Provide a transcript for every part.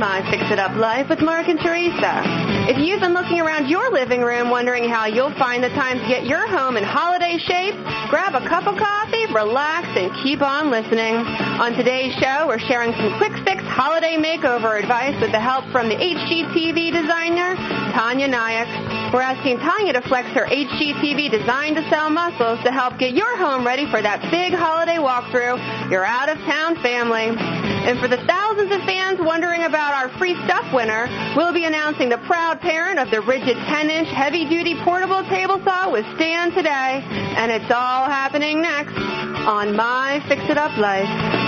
My Fix-It-Up Life with Mark and Teresa. If you've been looking around your living room wondering how you'll find the time to get your home in holiday shape, grab a cup of coffee, relax, and keep on listening. On today's show, we're sharing some quick-fix holiday makeover advice with the help from the HGTV designer, Tanya Nyack. We're asking Tanya to flex her HGTV design-to-sell muscles to help get your home ready for that big holiday walkthrough, your out-of-town family. And for the thousands of fans wondering about our free stuff winner, we'll be announcing the proud parent of the Ridgid 10-inch heavy-duty portable table saw with stand today. And it's all happening next on My Fix-It-Up Life.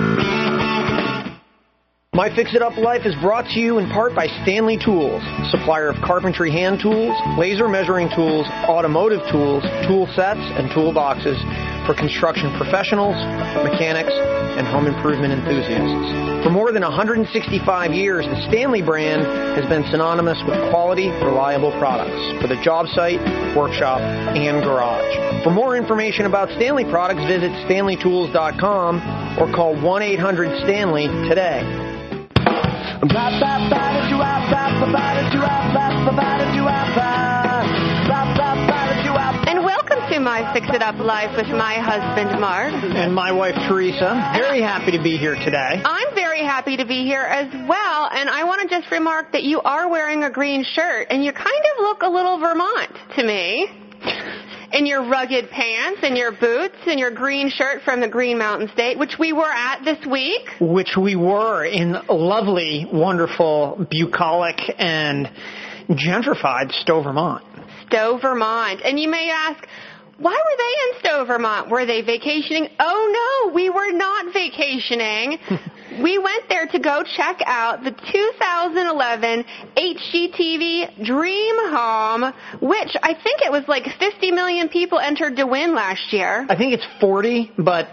My Fix-It-Up Life is brought to you in part by Stanley Tools, supplier of carpentry hand tools, laser measuring tools, automotive tools, tool sets, and toolboxes for construction professionals, mechanics, and home improvement enthusiasts. For more than 165 years, the Stanley brand has been synonymous with quality, reliable products for the job site, workshop, and garage. For more information about Stanley products, visit StanleyTools.com or call 1-800-STANLEY today. And welcome to My Fix-It-Up Life with my husband, Mark. And my wife, Teresa. Very happy to be here today. I'm very happy to be here as well, and I want to just remark that you are wearing a green shirt, and you kind of look a little Vermont to me. In your rugged pants and your boots and your green shirt from the Green Mountain State, which we were at this week. Which we were in lovely, wonderful, bucolic, and gentrified Stowe, Vermont. Stowe, Vermont. And you may ask, why were they in Stowe, Vermont? Were they vacationing? Oh, no, we were not vacationing. We went there to go check out the 2011 HGTV Dream Home, which I think it was like 50 million people entered to win last year. I think it's 40, but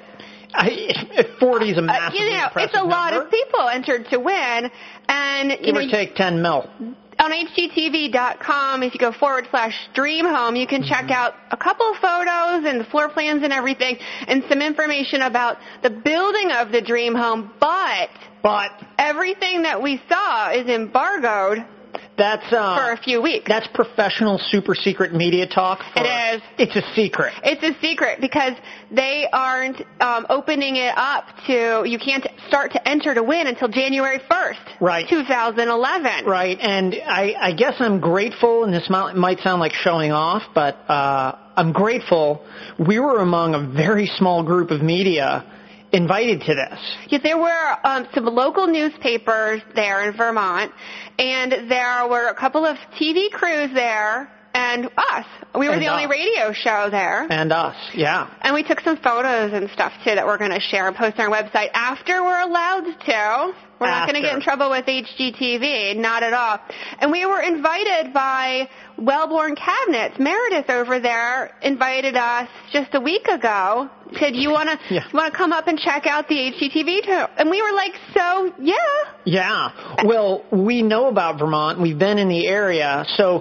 40 is a massive it's a lot of people entered to win. And give or take 10 mil. On HGTV.com, if you go /Dream Home, you can check out a couple of photos and the floor plans and everything and some information about the building of the Dream Home. But everything that we saw is embargoed. That's for a few weeks. That's professional super secret media talk. It is. It's a secret. It's a secret because they aren't opening it up to, you can't start to enter to win until January 1st, right. 2011. Right, and I guess I'm grateful, and this might sound like showing off, but I'm grateful we were among a very small group of media invited to this. Yeah, there were some local newspapers there in Vermont, and there were a couple of TV crews there, and us. We were the only radio show there. And us, yeah. And we took some photos and stuff, too, that we're going to share and post on our website after we're allowed to. We're not going to get in trouble with HGTV, not at all. And we were invited by Wellborn Cabinets. Meredith over there invited us just a week ago. Said, you want to come up and check out the HGTV too? And we were like, so, yeah. Yeah. Well, we know about Vermont. We've been in the area. So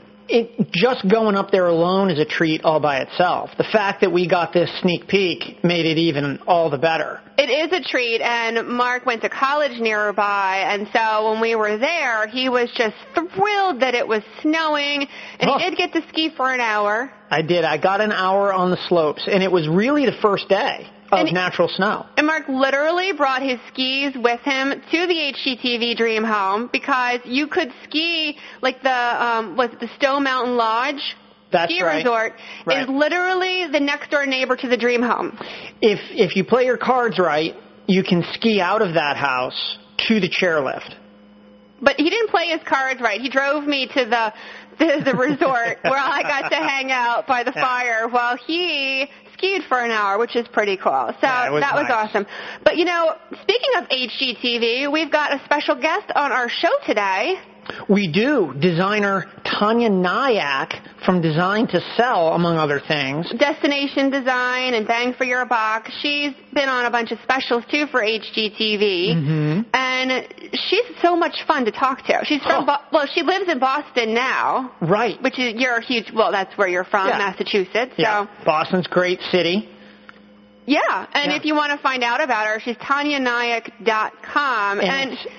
just going up there alone is a treat all by itself. The fact that we got this sneak peek made it even all the better. It is a treat, and Mark went to college nearby, and so when we were there, he was just thrilled that it was snowing, and he did get to ski for an hour. I did. I got an hour on the slopes, and it was really the first day of natural snow. And Mark literally brought his skis with him to the HGTV Dream Home because you could ski like the Stowe Mountain Lodge. That's ski right. resort right. is literally the next door neighbor to the Dream Home. If you play your cards right, you can ski out of that house to the chairlift. But he didn't play his cards right. He drove me to the resort where I got to hang out by the fire while he skied for an hour, which is pretty cool. So that was awesome. But, speaking of HGTV, we've got a special guest on our show today. We do. Designer Tanya Nyack from Design to Sell, among other things. Destination Design and Bang for Your Buck. She's been on a bunch of specials, too, for HGTV. Mm-hmm. And she's so much fun to talk to. She's from, she lives in Boston now. Right. Which is, that's where you're from, Massachusetts. Yeah. So. Boston's a great city. Yeah. And if you want to find out about her, she's TanyaNyack.com. And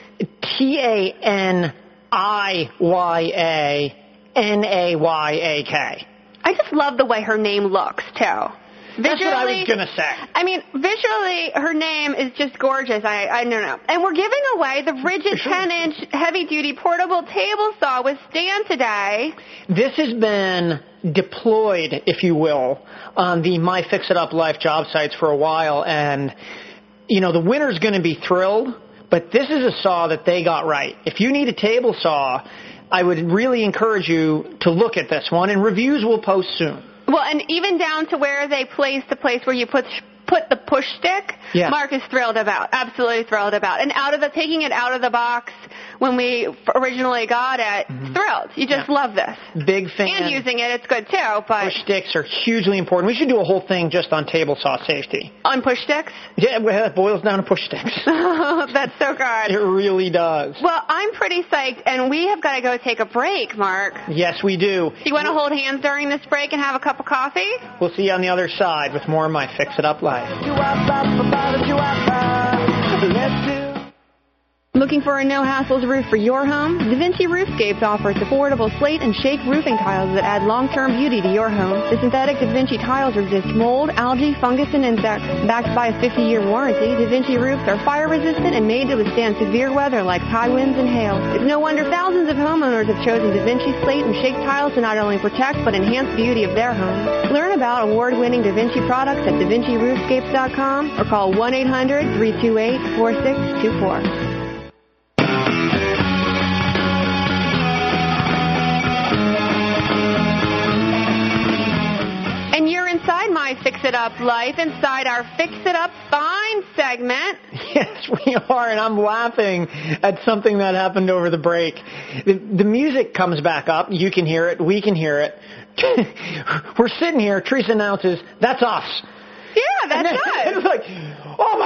Taniyanayk. I just love the way her name looks, too. That's what I was going to say. I mean, visually, her name is just gorgeous. I don't know. And we're giving away the Ridgid 10-inch heavy-duty portable table saw with stand today. This has been deployed, if you will, on the My Fix It Up Life job sites for a while. And, you know, the winner's going to be thrilled, but this is a saw that they got right. If you need a table saw, I would really encourage you to look at this one, and reviews will post soon. Well, and even down to where they place the place where you put the push stick, Mark is thrilled about, absolutely thrilled about. And taking it out of the box when we originally got it, thrilled. You just love this. Big fan. And using it, it's good too. But push sticks are hugely important. We should do a whole thing just on table saw safety. On push sticks? Yeah, it boils down to push sticks. That's so good. It really does. Well, I'm pretty psyched, and we have got to go take a break, Mark. Yes, we do. Do you want to hold hands during this break and have a cup of coffee? We'll see you on the other side with more of My Fix It Up Life. Looking for a no-hassles roof for your home? DaVinci Roofscapes offers affordable slate and shake roofing tiles that add long-term beauty to your home. The synthetic DaVinci tiles resist mold, algae, fungus, and insects. Backed by a 50-year warranty, DaVinci roofs are fire-resistant and made to withstand severe weather like high winds and hail. It's no wonder thousands of homeowners have chosen DaVinci slate and shake tiles to not only protect but enhance the beauty of their homes. Learn about award-winning DaVinci products at DaVinciRoofscapes.com or call 1-800-328-4624. And you're inside My Fix It Up Life, inside our Fix It Up Fine segment. Yes, we are, and I'm laughing at something that happened over the break. The music comes back up. You can hear it. We can hear it. We're sitting here. Teresa announces, "That's us." Yeah, that's us. It's like, oh,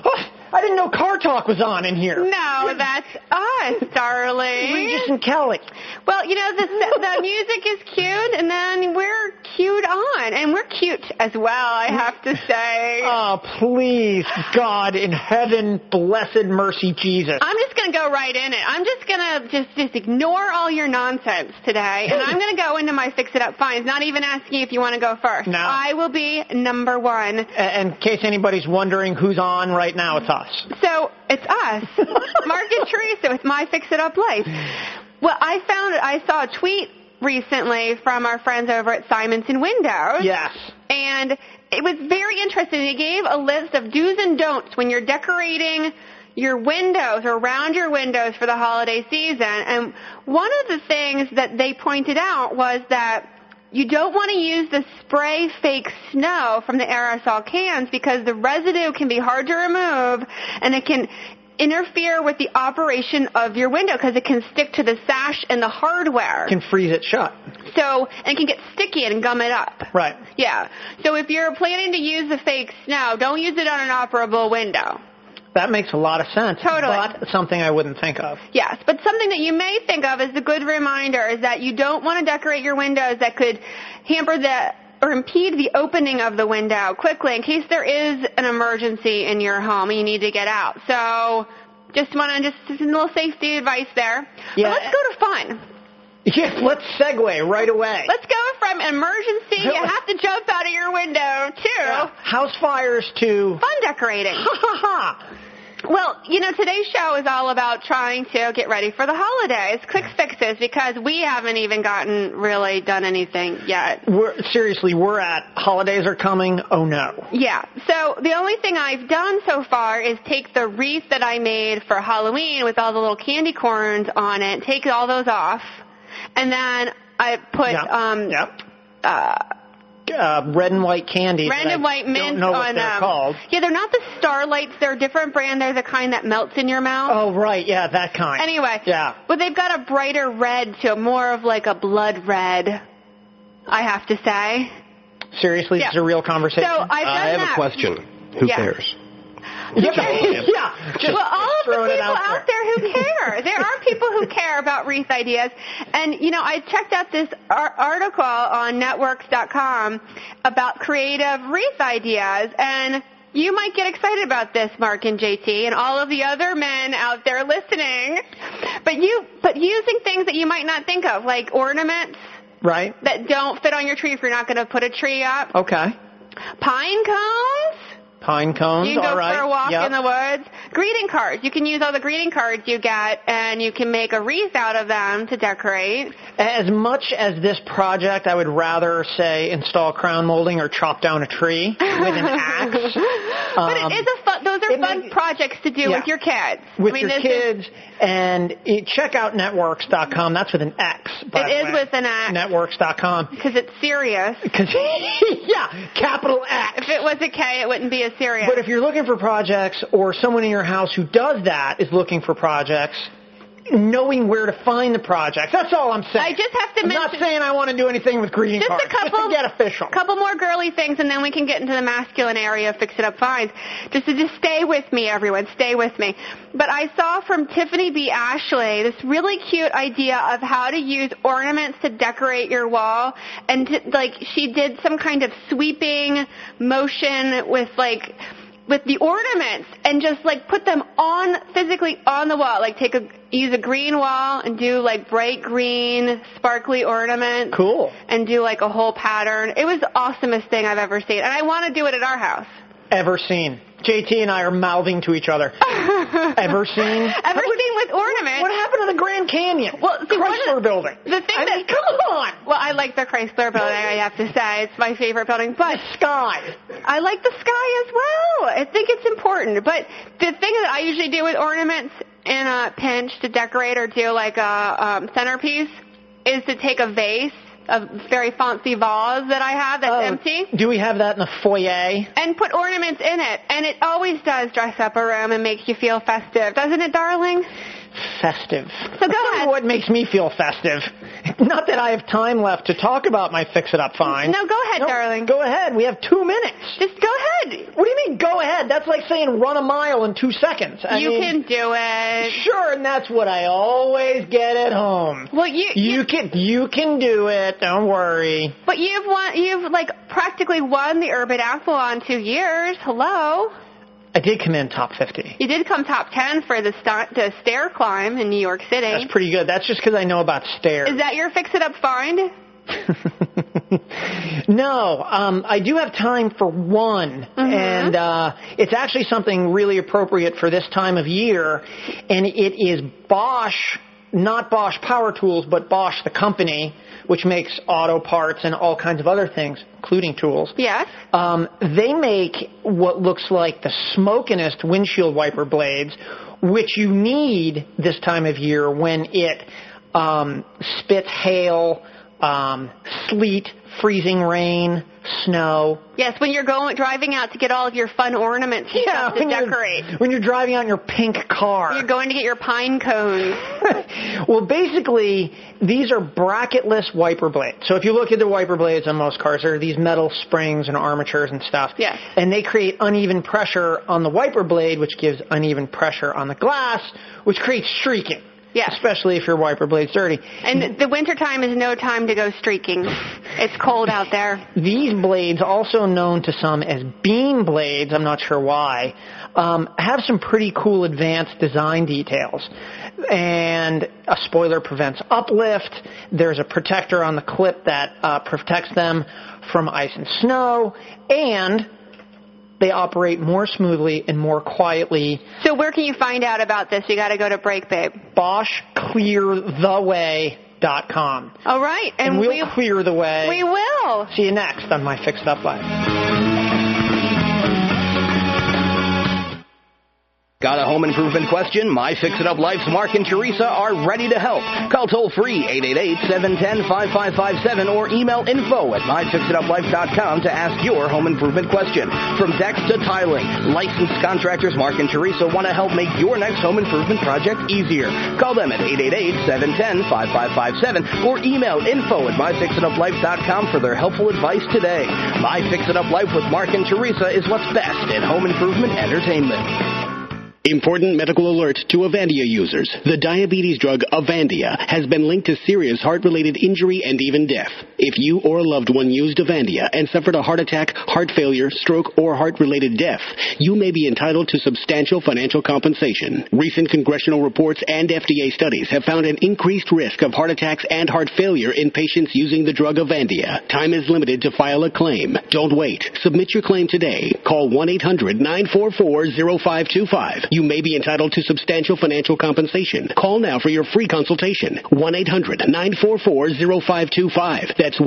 I didn't know Car Talk was on in here. No, that's us, darling. Regis and Kelly. Well, you know, the music is cute, and then we're cued on. And we're cute as well, I have to say. Oh, please, God in heaven, blessed mercy, Jesus. I'm just going to go right in it. I'm just going to just ignore all your nonsense today, and I'm going to go into my Fix It Up Fines, not even asking if you want to go first. No. I will be number one. And in case anybody's wondering who's on right now, it's us. So, it's us. Mark and Teresa with My Fix It Up Life. Well, I saw a tweet recently from our friends over at Simonson Windows. Yes. And it was very interesting. They gave a list of do's and don'ts when you're decorating your windows or around your windows for the holiday season. And one of the things that they pointed out was that you don't want to use the spray fake snow from the aerosol cans because the residue can be hard to remove and it can interfere with the operation of your window because it can stick to the sash and the hardware. Can freeze it shut. So, and it can get sticky and gum it up. Right. Yeah. So if you're planning to use the fake snow, don't use it on an operable window. That makes a lot of sense. Totally. But something I wouldn't think of. Yes, but something that you may think of as a good reminder is that you don't want to decorate your windows that could hamper or impede the opening of the window quickly in case there is an emergency in your home and you need to get out. So just a little safety advice there. Yeah. But let's go to fun. Yes, let's segue right away. Let's go from emergency, you have to jump out of your window, to house fires to fun decorating. Ha ha ha. Well, you know, today's show is all about trying to get ready for the holidays, quick fixes, because we haven't even really done anything yet. We're at holidays are coming, oh no. Yeah, so the only thing I've done so far is take the wreath that I made for Halloween with all the little candy corns on it, take all those off, and then I put red and white candy. Red and white mint don't know what they're called. Yeah, they're not the Starlights. They're a different brand. They're the kind that melts in your mouth. Oh, right. Yeah, that kind. Anyway. Yeah. But they've got a brighter red to more of like a blood red, I have to say. Seriously? Yeah. This is a real conversation? So I have a question. Who cares? Yeah. Well, all of the people out there who care. There are people who care about wreath ideas. And, you know, I checked out this article on networks.com about creative wreath ideas. And, You might get excited about this, Mark and JT, and all of the other men out there listening. But using things that you might not think of, like ornaments. Right. That don't fit on your tree if you're not going to put a tree up. Okay. Pine cones. Pine cones, you can go all right. for a walk in the woods. Greeting cards. You can use all the greeting cards you get, and you can make a wreath out of them to decorate. As much as this project, I would rather, say, install crown molding or chop down a tree with an axe. But it is those are fun projects to do with your kids. With your kids. And check out networks.com. That's with an X, by the way. It is with an X. Networks.com. Because it's serious. Capital X. If it was a K, it wouldn't be as serious. But if you're looking for projects, or someone in your house who does that is looking for projects, knowing where to find the projects. That's all I'm saying. I just have to mention... I'm not saying I want to do anything with greeting cards. Just to get official. A couple more girly things, and then we can get into the masculine area of fix-it-up finds. Just stay with me, everyone. Stay with me. But I saw from Tiffany B. Ashley this really cute idea of how to use ornaments to decorate your wall. And, she did some kind of sweeping motion with the ornaments and just put them physically on the wall. Use a green wall and do bright green sparkly ornaments. Cool. And do a whole pattern. It was the awesomest thing I've ever seen. And I want to do it at our house. Ever seen. JT and I are mouthing to each other. Ever seen? Ever seen with ornaments. What happened to the Grand Canyon? Well, Chrysler Building. The thing come on. Well, I like the Chrysler Building, I have to say. It's my favorite building. But the sky. I like the sky as well. I think it's important. But the thing that I usually do with ornaments in a pinch to decorate or do a centerpiece is to take a vase, a very fancy vase that I have that's empty. Do we have that in the foyer? And put ornaments in it. And it always does dress up a room and make you feel festive. Doesn't it, darling? Festive. So go ahead. What makes me feel festive? Not that I have time left to talk about my fix-it-up finds. No, go ahead, darling. Go ahead. We have 2 minutes. Just go ahead. What do you mean, go ahead? That's like saying run a mile in 2 seconds. You can do it. Sure, and that's what I always get at home. Well, you can do it. Don't worry. But you've practically won the Urban Aqualon 2 years. Hello. I did come in top 50. You did come top 10 for the stair climb in New York City. That's pretty good. That's just because I know about stairs. Is that your fix-it-up find? No. I do have time for one. Mm-hmm. And it's actually something really appropriate for this time of year. And it is Bosch, not Bosch Power Tools, but Bosch the company, which makes auto parts and all kinds of other things, including tools. Yes. They make what looks like the smokinest windshield wiper blades, which you need this time of year when it spits hail, sleet, freezing rain, snow. Yes, when you're driving out to get all of your fun ornaments and stuff to decorate. When you're driving out in your pink car. You're going to get your pine cones. Well, basically, these are bracketless wiper blades. So if you look at the wiper blades on most cars, there are these metal springs and armatures and stuff. Yes. And they create uneven pressure on the wiper blade, which gives uneven pressure on the glass, which creates streaking. Yes. Especially if your wiper blade's dirty. And the wintertime is no time to go streaking. It's cold out there. These blades, also known to some as beam blades, I'm not sure why, have some pretty cool advanced design details. And a spoiler prevents uplift. There's a protector on the clip that protects them from ice and snow. And they operate more smoothly and more quietly. So where can you find out about this? You got to go to Break Babe. BoschClearTheWay.com. All right. And we'll clear the way. We will. See you next on My Fix It Up Live. Got a home improvement question? My Fix It Up Life's Mark and Teresa are ready to help. Call toll-free 888-710-5557 or email info@myfixituplife.com to ask your home improvement question. From decks to tiling, licensed contractors Mark and Teresa want to help make your next home improvement project easier. Call them at 888-710-5557 or email info@myfixituplife.com for their helpful advice today. My Fix It Up Life with Mark and Teresa is what's best in home improvement entertainment. Important medical alert to Avandia users. The diabetes drug Avandia has been linked to serious heart-related injury and even death. If you or a loved one used Avandia and suffered a heart attack, heart failure, stroke, or heart-related death, you may be entitled to substantial financial compensation. Recent congressional reports and FDA studies have found an increased risk of heart attacks and heart failure in patients using the drug Avandia. Time is limited to file a claim. Don't wait. Submit your claim today. Call 1-800-944-0525. You may be entitled to substantial financial compensation. Call now for your free consultation. 1-800-944-0525. That's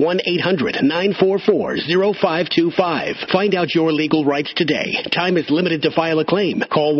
1-800-944-0525. Find out your legal rights today. Time is limited to file a claim. Call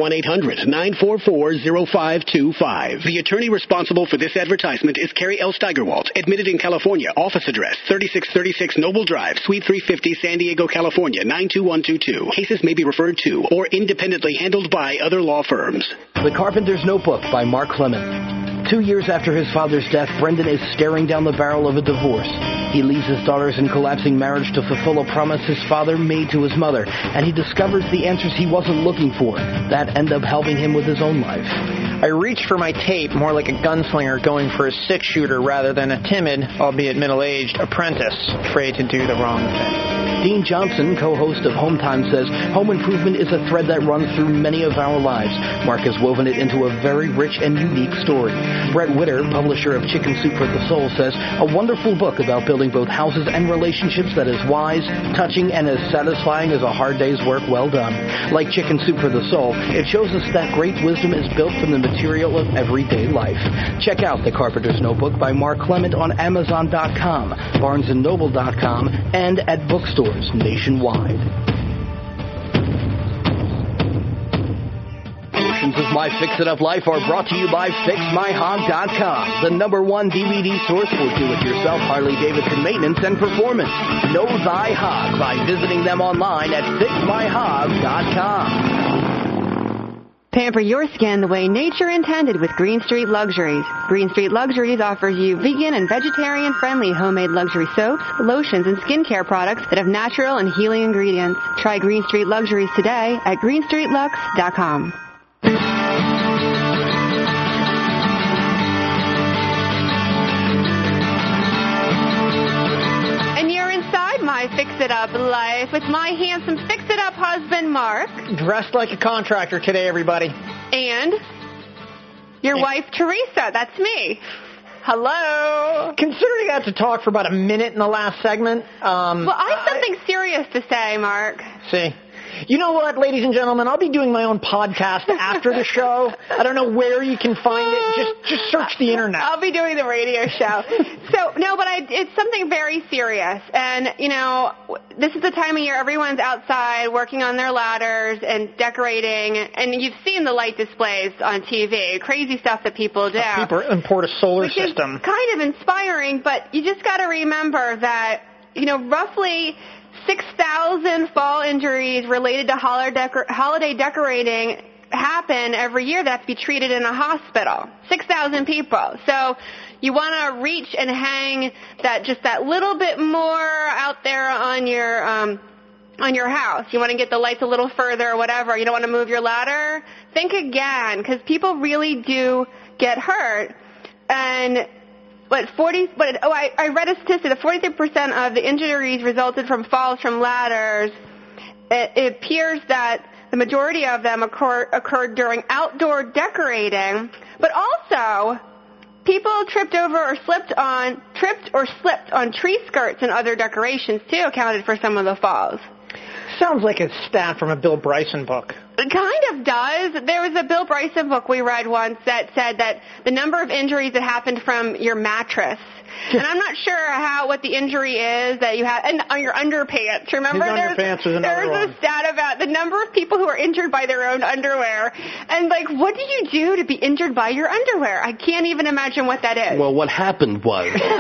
1-800-944-0525. The attorney responsible for this advertisement is Carrie L. Steigerwalt, admitted in California. Office address 3636 Noble Drive, Suite 350, San Diego, California, 92122. Cases may be referred to or independently handled by other law firms. The Carpenter's Notebook by Mark Clement. 2 years after his father's death, Brendan is staring down the barrel of a divorce. He leaves his daughters in collapsing marriage to fulfill a promise his father made to his mother, and he discovers the answers he wasn't looking for that end up helping him with his own life. I reached for my tape more like a gunslinger going for a six-shooter rather than a timid, albeit middle-aged, apprentice afraid to do the wrong thing. Dean Johnson, co-host of Home Time, says home improvement is a thread that runs through many of our lives. Mark has woven it into a very rich and unique story. Brett Witter, publisher of Chicken Soup for the Soul, says a wonderful book about building both houses and relationships that is wise, touching, and as satisfying as a hard day's work well done. Like Chicken Soup for the Soul, it shows us that great wisdom is built from the material of everyday life. Check out The Carpenter's Notebook by Mark Clement on Amazon.com, BarnesandNoble.com, and at bookstores nationwide. Portions of My Fix-It-Up Life are brought to you by FixMyHog.com, the #1 DVD source for do-it-yourself Harley-Davidson maintenance and performance. Know thy hog by visiting them online at FixMyHog.com. Pamper your skin the way nature intended with Green Street Luxuries. Green Street Luxuries offers you vegan and vegetarian-friendly homemade luxury soaps, lotions, and skincare products that have natural and healing ingredients. Try Green Street Luxuries today at greenstreetlux.com. My Fix-It-Up life with my handsome Fix-It-Up husband, Mark. Dressed like a contractor today, everybody. And your wife, Teresa. That's me. Hello. Considering I had to talk for about a minute in the last segment. Well, I have something serious to say, Mark. See. You know what, ladies and gentlemen? I'll be doing my own podcast after the show. I don't know where you can find it. Just search the internet. I'll be doing the radio show. It's something very serious. And, you know, this is the time of year everyone's outside working on their ladders and decorating. And you've seen the light displays on TV. Crazy stuff that people do. People import a solar system. Which is kind of inspiring, but you just got to remember that, you know, roughly 6,000 fall injuries related to holiday decorating happen every year that have to be treated in a hospital. 6,000 people. So you want to reach and hang that little bit more out there on your house. You want to get the lights a little further or whatever. You don't want to move your ladder. Think again, because people really do get hurt. And I read a statistic that 43% of the injuries resulted from falls from ladders. It appears that the majority of them occurred during outdoor decorating, but also people tripped or slipped on tree skirts and other decorations too accounted for some of the falls. Sounds like a stat from a Bill Bryson book. It kind of does. There was a Bill Bryson book we read once that said that the number of injuries that happened from your mattress. And I'm not sure what the injury is that you have, and on your underpants. Remember, underpants was another one. There's a stat about the number of people who are injured by their own underwear. And like, what do you do to be injured by your underwear? I can't even imagine what that is. Well, what happened was. I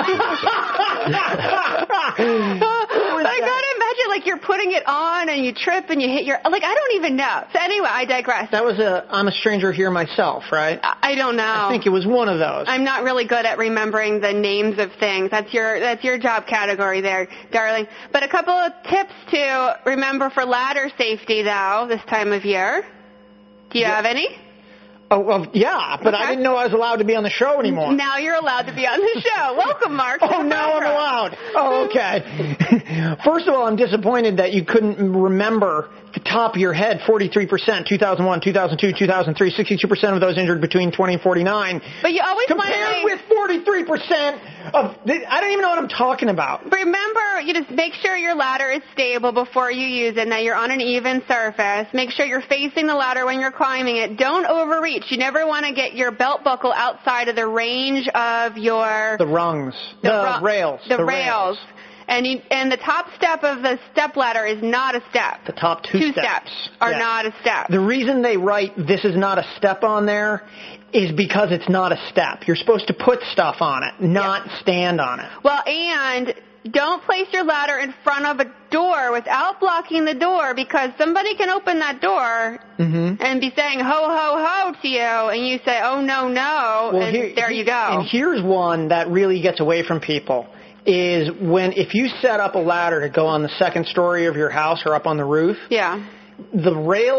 gotta imagine, like, you're putting it on and you trip and you hit I don't even know. So anyway, I digress. That was I'm a stranger here myself, right? I don't know. I think it was one of those. I'm not really good at remembering the names of things. That's your job category there, darling. But a couple of tips to remember for ladder safety, though, this time of year. Do you have any? Oh, well, yeah, but I didn't know I was allowed to be on the show anymore. Now you're allowed to be on the show. Welcome, Mark. Oh, now I'm allowed. Oh, okay. First of all, I'm disappointed that you couldn't remember the top of your head, 43%, 2001, 2002, 2003, 62% of those injured between 20 and 49. But you always want to compared with 43% of, I don't even know what I'm talking about. Remember, you just make sure your ladder is stable before you use it, and that you're on an even surface. Make sure you're facing the ladder when you're climbing it. Don't overreach. You never want to get your belt buckle outside of the range of your... The rungs. The rails. The rails. And the top step of the step ladder is not a step. The top two steps are not a step. The reason they write this is not a step on there is because it's not a step. You're supposed to put stuff on it, not stand on it. Well, and don't place your ladder in front of a door without blocking the door, because somebody can open that door and be saying ho, ho, ho to you, and you say, oh, no, no, well, and there you go. And here's one that really gets away from people. Is if you set up a ladder to go on the second story of your house or up on the roof, the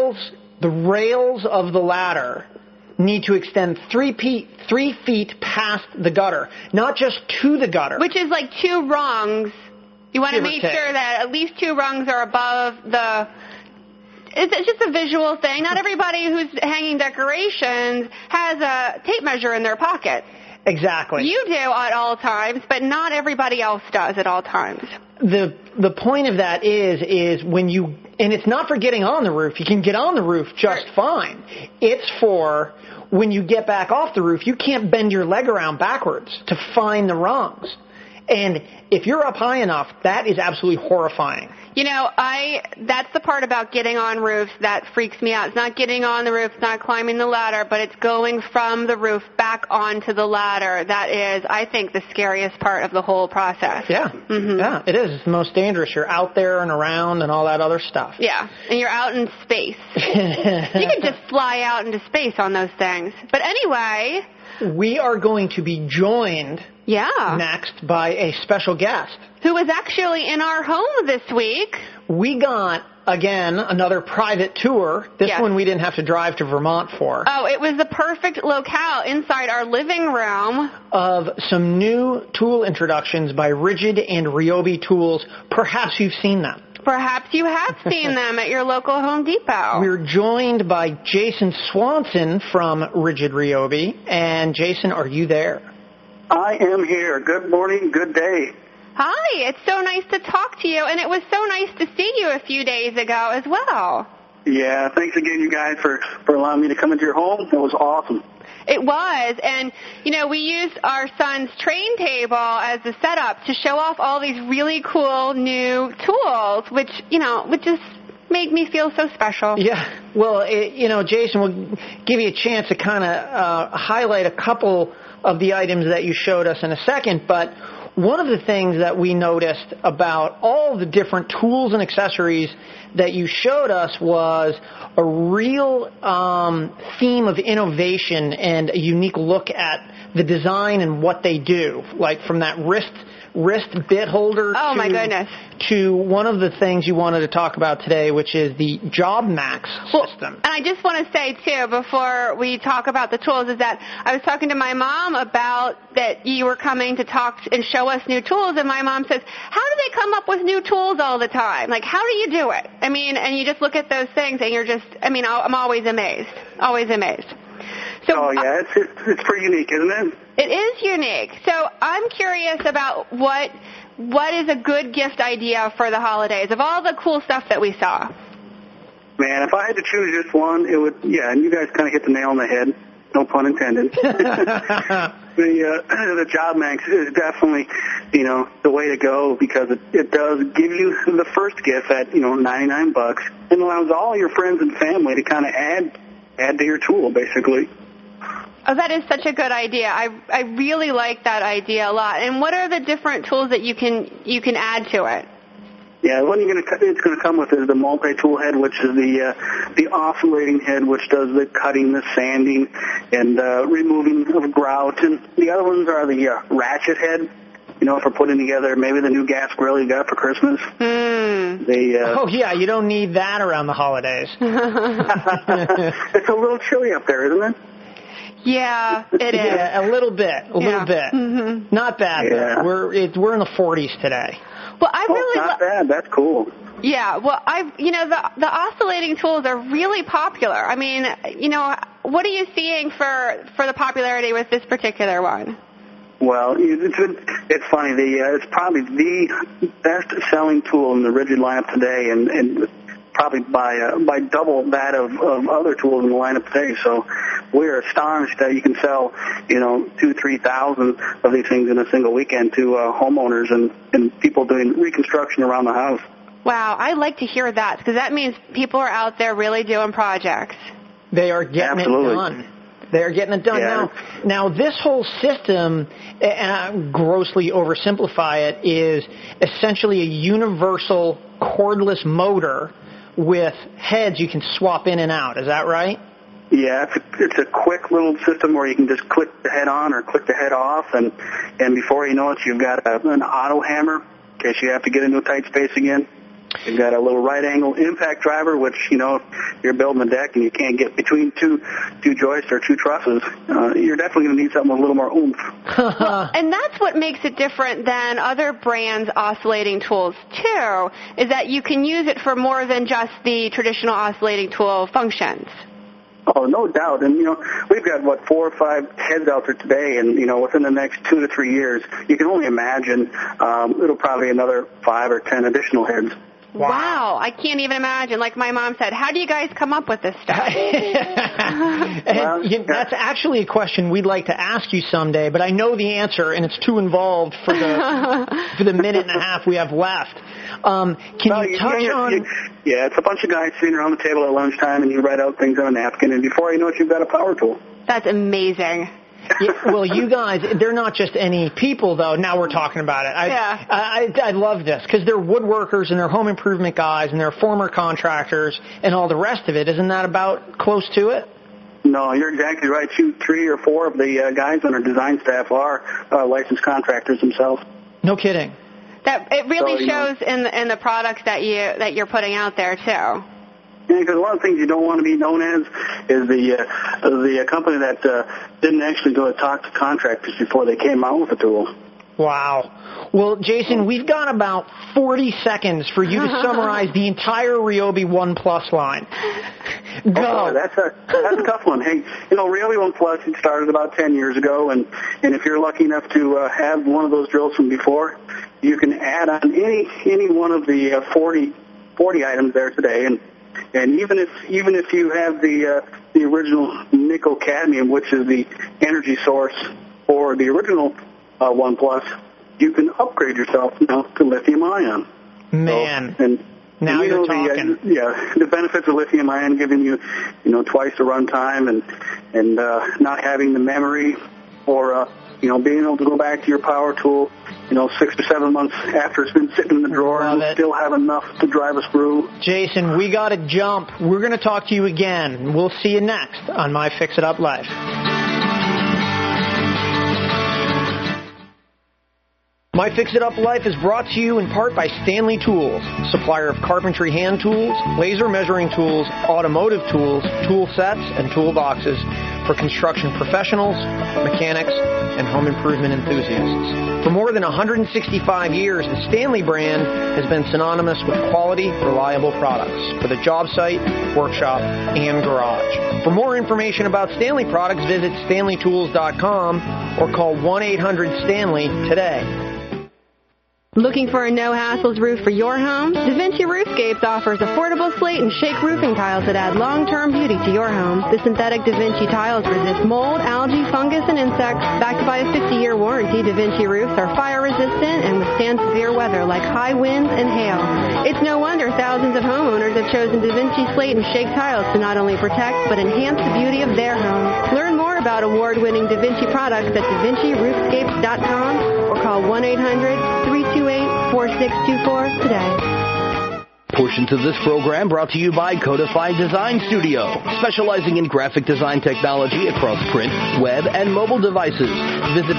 rails of the ladder need to extend 3 feet past the gutter, not just to the gutter. Which is like 2 rungs. You want to make sure that at least 2 rungs are above the... It's just a visual thing. Not everybody who's hanging decorations has a tape measure in their pocket. Exactly. You do at all times, but not everybody else does at all times. The point of that is when you, and it's not for getting on the roof. You can get on the roof just fine. It's for when you get back off the roof, you can't bend your leg around backwards to find the rungs. And if you're up high enough, that is absolutely horrifying. You know, that's the part about getting on roofs that freaks me out. It's not getting on the roof, it's not climbing the ladder, but it's going from the roof back onto the ladder. That is, I think, the scariest part of the whole process. Yeah. Yeah, it is. It's the most dangerous. You're out there and around and all that other stuff. Yeah, and you're out in space. You can just fly out into space on those things. But anyway... We are going to be joined next by a special guest. Who was actually in our home this week. We got, again, another private tour. This one we didn't have to drive to Vermont for. Oh, it was the perfect locale inside our living room. Of some new tool introductions by Ridgid and Ryobi Tools. Perhaps you've seen them. Perhaps you have seen them at your local Home Depot. We're joined by Jason Swanson from Ridgid Ryobi. And Jason, are you there? I am here. Good morning, good day. Hi, it's so nice to talk to you, and it was so nice to see you a few days ago as well. Yeah, thanks again, you guys, for allowing me to come into your home. It was awesome. It was, and, you know, we used our son's train table as the setup to show off all these really cool new tools, which just made me feel so special. Yeah, well, Jason, we'll give you a chance to kind of highlight a couple of the items that you showed us in a second, but one of the things that we noticed about all the different tools and accessories that you showed us was a real theme of innovation and a unique look at the design and what they do, like from that wrist bit holder my goodness, to one of the things you wanted to talk about today, which is the JobMax system. And I just want to say, too, before we talk about the tools, is that I was talking to my mom about that you were coming to talk and show us new tools, and my mom says, how do they come up with new tools all the time? Like, how do you do it? I mean, and you just look at those things, and you're just, I'm always amazed. Always amazed. So, it's pretty unique, isn't it? It is unique. So I'm curious about what is a good gift idea for the holidays of all the cool stuff that we saw. Man, if I had to choose just one, it would, and you guys kind of hit the nail on the head. No pun intended. The JobMax is definitely, the way to go, because it does give you the first gift at, $99 and allows all your friends and family to kind of add to your tool, basically. Oh, that is such a good idea. I really like that idea a lot. And what are the different tools that you can add to it? Yeah, what it's going to come with is the multi-tool head, which is the oscillating head, which does the cutting, the sanding, and removing of grout. And the other ones are the ratchet head, for putting together maybe the new gas grill you got for Christmas. You don't need that around the holidays. It's a little chilly up there, isn't it? Yeah, it is. Yeah, a little bit. Mm-hmm. Not bad. Yeah. We're in the 40s today. Well, I really not bad. That's cool. Yeah, well, the oscillating tools are really popular. I mean, what are you seeing for the popularity with this particular one? Well, it's funny. It's probably the best-selling tool in the rigid lineup today, and probably by double that of other tools in the lineup today. So we're astonished that you can sell 2,000-3,000 of these things in a single weekend to homeowners and people doing reconstruction around the house. Wow, I like to hear that, because that means people are out there really doing projects. They are getting Absolutely. it done. They are getting it done. Yeah. Now this whole system, grossly oversimplify it, is essentially a universal cordless motor with heads you can swap in and out. Is that right? Yeah, it's a quick little system where you can just click the head on or click the head off, and before you know it, you've got an auto hammer in case you have to get into a tight space again. You've got a little right-angle impact driver, which, you're building a deck and you can't get between two joists or two trusses. You're definitely going to need something with a little more oomph. And that's what makes it different than other brands' oscillating tools, too, is that you can use it for more than just the traditional oscillating tool functions. Oh, no doubt. And, we've got, 4 or 5 heads out there today, and, within the next 2 to 3 years, you can only imagine it'll probably be another 5 or 10 additional heads. Wow, I can't even imagine. Like my mom said, how do you guys come up with this stuff? That's actually a question we'd like to ask you someday, but I know the answer, and it's too involved for the minute and a half we have left. Can you touch on... Yeah, it's a bunch of guys sitting around the table at lunchtime, and you write out things on a napkin, and before you know it, you've got a power tool. That's amazing. Yeah, well, you guys, they're not just any people, though. Now we're talking about it. I love this, because they're woodworkers and they're home improvement guys and they're former contractors and all the rest of it. Isn't that about close to it? No, you're exactly right. 2, 3, or 4 of the guys on our design staff are licensed contractors themselves. No kidding. That it really shows in the products that you're putting out there too. Yeah, because one of the things you don't want to be known as is the company that didn't actually go to talk to contractors before they came out with the tool. Wow. Well, Jason, we've got about 40 seconds for you to summarize the entire Ryobi One Plus line. Go. Oh, that's a tough one. Hey, Ryobi One Plus, it started about 10 years ago, and if you're lucky enough to have one of those drills from before, you can add on any one of the 40 items there today, and even if you have the original nickel cadmium, which is the energy source for the original One Plus, you can upgrade yourself now to lithium ion. Man, so, now you're talking. The benefits of lithium ion giving you, twice the run time and not having the memory, or being able to go back to your power tool, 6 or 7 months after it's been sitting in the drawer and still have enough to drive us through. Jason, we got to jump. We're going to talk to you again. We'll see you next on My Fix It Up Life. My Fix It Up Life is brought to you in part by Stanley Tools, supplier of carpentry hand tools, laser measuring tools, automotive tools, tool sets, and toolboxes for construction professionals, mechanics, and home improvement enthusiasts. For more than 165 years, the Stanley brand has been synonymous with quality, reliable products for the job site, workshop, and garage. For more information about Stanley products, visit StanleyTools.com or call 1-800-STANLEY today. Looking for a no-hassles roof for your home? Da Vinci Roofscapes offers affordable slate and shake roofing tiles that add long-term beauty to your home. The synthetic Da Vinci tiles resist mold, algae, fungus, and insects. Backed by a 50-year warranty, Da Vinci roofs are fire-resistant and withstand severe weather like high winds and hail. It's no wonder thousands of homeowners have chosen Da Vinci slate and shake tiles to not only protect but enhance the beauty of their homes. Learn more about award-winning Da Vinci products at DaVinciRoofscapes.com or call 1-800-328-4624 today. Portions of this program brought to you by Codified Design Studio, specializing in graphic design technology across print, web, and mobile devices. Visit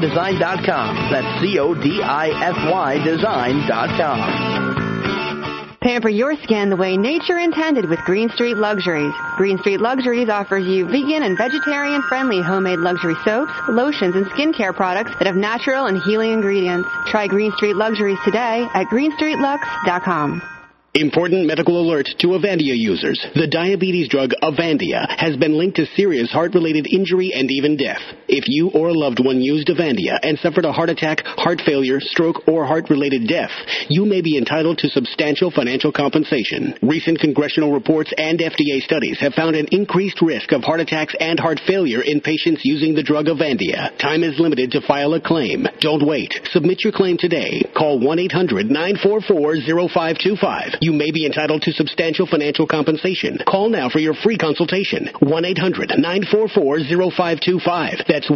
CodifyDesign.com. That's CODIFY Design.com. Pamper your skin the way nature intended with Green Street Luxuries. Green Street Luxuries offers you vegan and vegetarian-friendly homemade luxury soaps, lotions, and skincare products that have natural and healing ingredients. Try Green Street Luxuries today at greenstreetlux.com. Important medical alert to Avandia users. The diabetes drug Avandia has been linked to serious heart-related injury and even death. If you or a loved one used Avandia and suffered a heart attack, heart failure, stroke, or heart-related death, you may be entitled to substantial financial compensation. Recent congressional reports and FDA studies have found an increased risk of heart attacks and heart failure in patients using the drug Avandia. Time is limited to file a claim. Don't wait. Submit your claim today. Call 1-800-944-0525. You may be entitled to substantial financial compensation. Call now for your free consultation. 1-800-944-0525. That's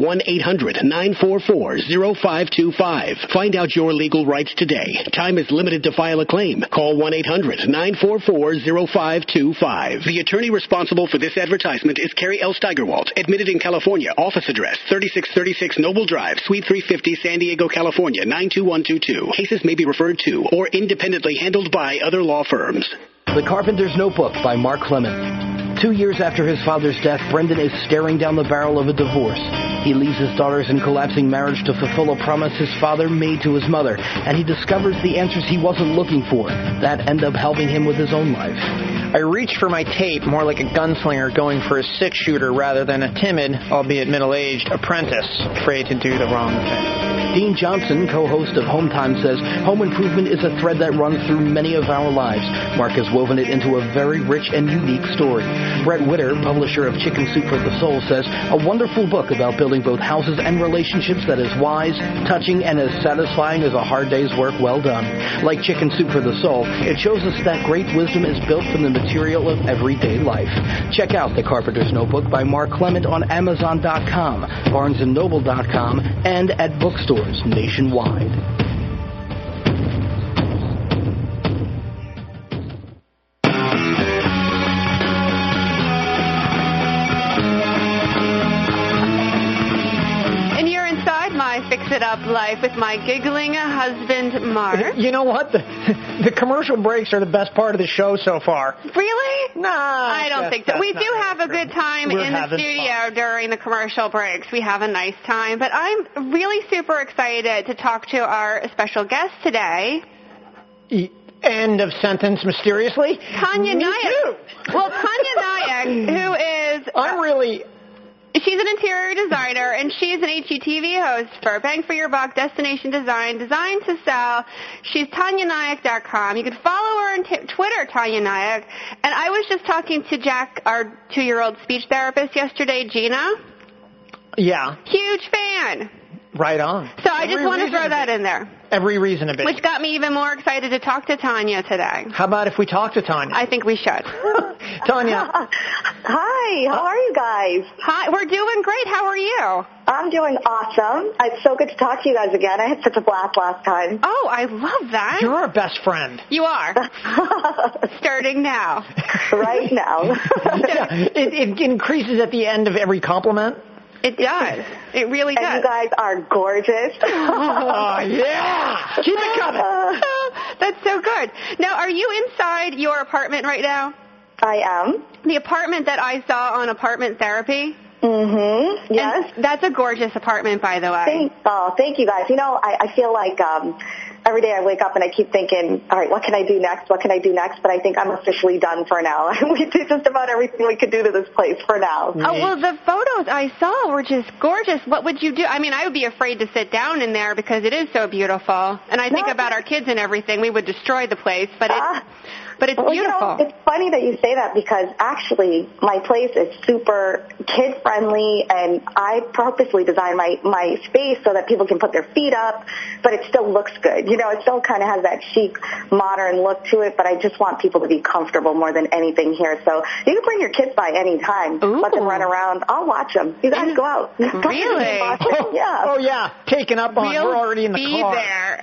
1-800-944-0525. Find out your legal rights today. Time is limited to file a claim. Call 1-800-944-0525. The attorney responsible for this advertisement is Carrie L. Steigerwalt, admitted in California. Office address 3636 Noble Drive, Suite 350, San Diego, California, 92122. Cases may be referred to or independently handled by other law firms. The Carpenter's Notebook by Mark Clement. 2 years after his father's death, Brendan is staring down the barrel of a divorce. He leaves his daughters in collapsing marriage to fulfill a promise his father made to his mother, and he discovers the answers he wasn't looking for that end up helping him with his own life. I reached for my tape more like a gunslinger going for a six-shooter rather than a timid, albeit middle-aged, apprentice afraid to do the wrong thing. Dean Johnson, co-host of Home Time, says home improvement is a thread that runs through many of our lives. Mark has woven it into a very rich and unique story. Brett Witter, publisher of Chicken Soup for the Soul, says a wonderful book about building both houses and relationships that is wise, touching, and as satisfying as a hard day's work well done. Like Chicken Soup for the Soul, it shows us that great wisdom is built from the material of everyday life. Check out The Carpenter's Notebook by Mark Clement on Amazon.com, BarnesandNoble.com, and at bookstores nationwide. Fix It Up Life with my giggling husband, Mark. You know what? The commercial breaks are the best part of the show so far. Really? Nah. I don't think so. We do have a good time in the studio during the commercial breaks. We have a nice time. But I'm really super excited to talk to our special guest today. End of sentence mysteriously. Tanya Nayak. Too. Well, Tanya Nayak, who is... She's an interior designer, and she's an HGTV host for Bang for Your Buck, Destination Design, Design to Sell. She's TanyaNayak.com. You can follow her on Twitter, Tanya Nayak. And I was just talking to Jack, our 2-year-old speech therapist yesterday, Gina. Yeah. Huge fan. Right on. So I just want to throw that in there. Every reason a bit. Which got me even more excited to talk to Tanya today. How about if we talk to Tanya? I think we should. Tanya. Hi, how are you guys? Hi, we're doing great. How are you? I'm doing awesome. It's so good to talk to you guys again. I had such a blast last time. Oh, I love that. You're our best friend. You are. Starting now. Right now. It increases at the end of every compliment. It does. It really does. And you guys are gorgeous. Oh, yeah. Keep it coming. That's so good. Now, are you inside your apartment right now? I am. The apartment that I saw on Apartment Therapy? Mm-hmm. Yes. And that's a gorgeous apartment, by the way. Thank you guys. You know, I feel like every day I wake up and I keep thinking, all right, what can I do next? What can I do next? But I think I'm officially done for now. We did just about everything we could do to this place for now. Oh, well, the photos I saw were just gorgeous. What would you do? I mean, I would be afraid to sit down in there because it is so beautiful. And I think about our kids and everything. We would destroy the place, but it's beautiful. You know, it's funny that you say that because actually my place is super kid-friendly, and I purposely designed my space so that people can put their feet up, but it still looks good. You know, it still kind of has that chic, modern look to it, but I just want people to be comfortable more than anything here. So you can bring your kids by any time. Ooh. Let them run around. I'll watch them. You guys go out. Really? Yeah. Oh, yeah. Taken up on. We're already in the car. There.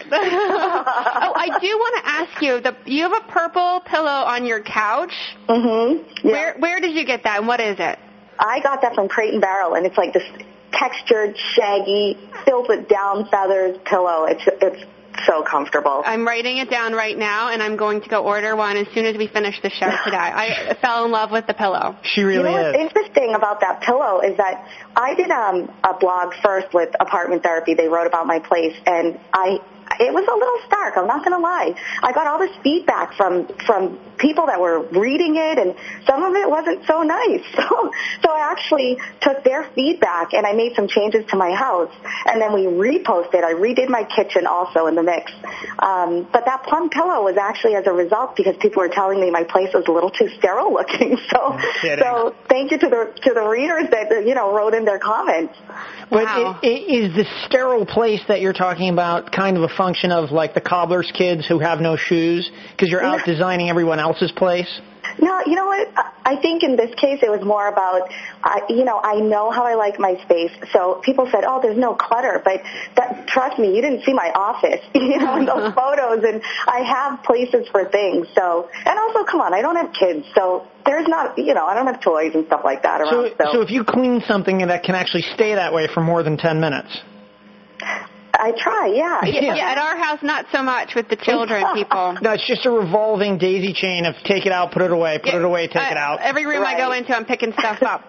Oh, I do want to ask you, you have a purple pillow on your couch. Mm-hmm. Yeah. Where did you get that, and what is it? I got that from Crate and Barrel, and it's like this textured, shaggy, filled with down feathers pillow. It's so comfortable. I'm writing it down right now, and I'm going to go order one as soon as we finish the show today. I fell in love with the pillow. She really is. What's interesting about that pillow is that I did a blog first with Apartment Therapy. They wrote about my place, and it was a little stark, I'm not going to lie. I got all this feedback from people that were reading it, and some of it wasn't so nice. So I actually took their feedback, and I made some changes to my house, and then we reposted. I redid my kitchen also in the mix. But that plum pillow was actually as a result because people were telling me my place was a little too sterile looking. So thank you to the readers that wrote in their comments. Wow. But is the sterile place that you're talking about kind of a function of like the cobbler's kids who have no shoes because you're out designing everyone else's place? No, you know what? I think in this case it was more about, I know how I like my space. So people said, oh, there's no clutter. But trust me, you didn't see my office, in those photos. And I have places for things. So, and also, come on, I don't have kids. So there's not, I don't have toys and stuff like that around. So if you clean something that can actually stay that way for more than 10 minutes. I try, yeah. At our house, not so much with the children, people. No, it's just a revolving daisy chain of take it out, put it away, put it away, take it out. Every room I go into, I'm picking stuff up.